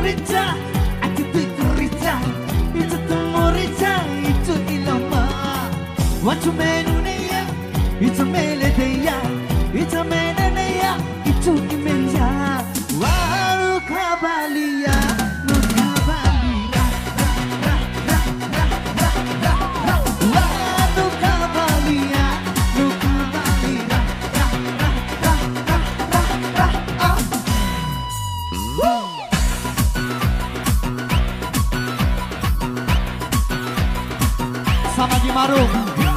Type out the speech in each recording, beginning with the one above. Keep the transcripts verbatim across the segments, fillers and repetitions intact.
merica, aku tu merica, itu tu merica, itu ilama. Watu menuneya, itu meledeya, itu meneneya, itu imeya. Waru kabalia, nu kabalia, ra ra ra ra ra ra. Waru kabalia, nu kabalia, ra ra ra ra ra ra. Sama di Marung.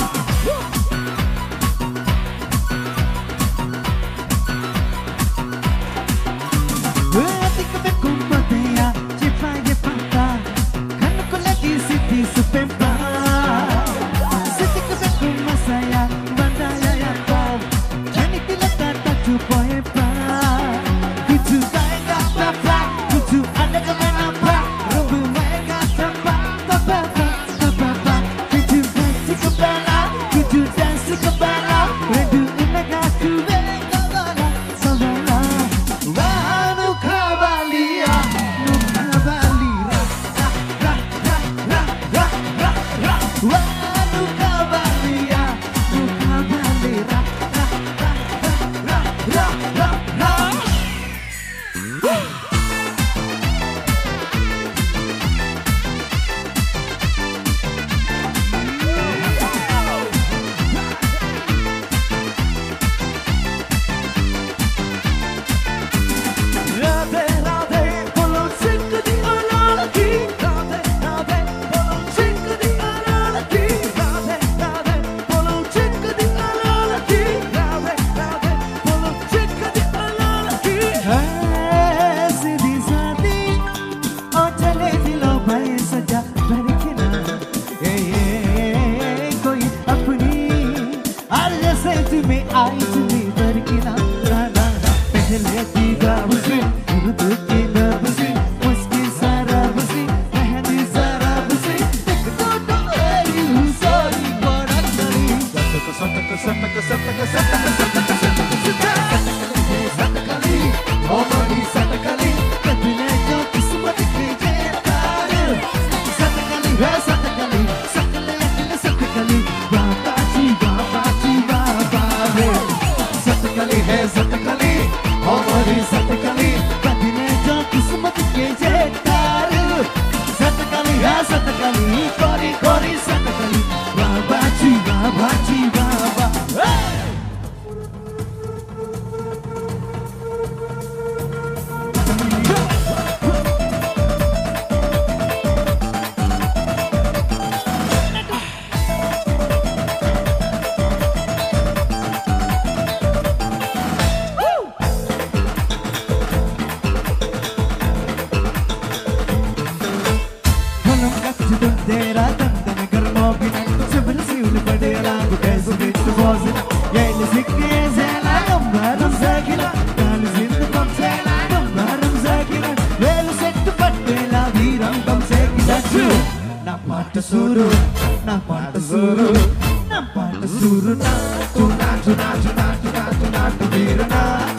Hati kebeku matea, cepat je patah, kan aku lagi siti sepempa. Siti kebeku masaya, bandaya ya kau, kini tidak tak jumpa hebat. Kutu baik apa, kutu ada kemen apa, rumbu mereka tempat, tempat, tempat. Kutu dansi kebala, kutu dansi kebala, rendu mereka tu mereka bala, saudara. Wanu kabalia, nu kabalira, ra ra ra ra ra ra. Wanu kabalia, nu kabalira, ra ra ra ra ra ra. Radhe Radhe, bolo sing di alalaki. Radhe Radhe, bolo sing di alalaki. Radhe Radhe, bolo sing di alalaki. Radhe Radhe, bolo sing di alalaki. Hai sidi sadi, oh chale dilo bhai saja barkina. Hey koi apni, arj se tumhe aayi tumhe barkina. Na na na, pehle ki gabusi, urdu ki gabusi, muski sara busi, mehndi sara busi. Ek do do eri usari barakari. Sataka sataka sataka sataka sataka sataka sataka satakali, omani satakali, kadne jo kismat ki jetar. Satakali hai satakali, sakale akile satakali, baba ji baba ji baba re. Satakali hai satakali, omani satakali, kadne jo kismat ki jetar. Satakali hai satakali, kori kori satakali, baba ji baba ji baba. Belum kasih bendera dan tanah germobinan, sebelum siul pada lagu kesu itu bosina. Ya ini sikit zela gambaran zakila, kalau zindu kam zela gambaran zakila. Lalu setu patela biram kam sekida tu. Nampak tersuru, nampak tersuru, nampak tersuru na, tuna tuna tuna tuna tuna tu birana.